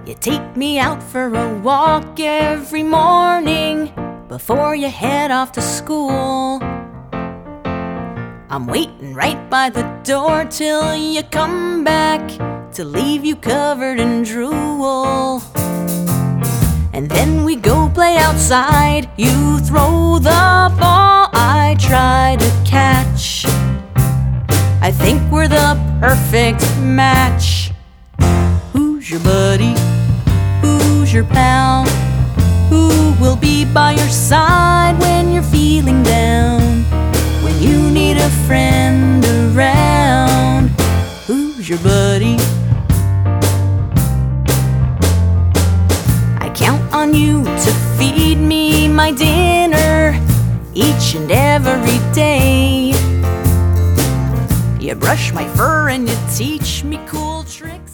You take me out for a walk every morning before you head off to school. I'm waiting right by the door till you come back to leave you covered in drool. And then we go play outside. You throw the ball, I try to catch. I think we're the perfect match. Who's your buddy? Who's your pal? Who will be by your side when you're feeling down? When you need a friend around? Who's your buddy? I count on you to feed me my dinner each and every day. You brush my fur and you teach me cool tricks.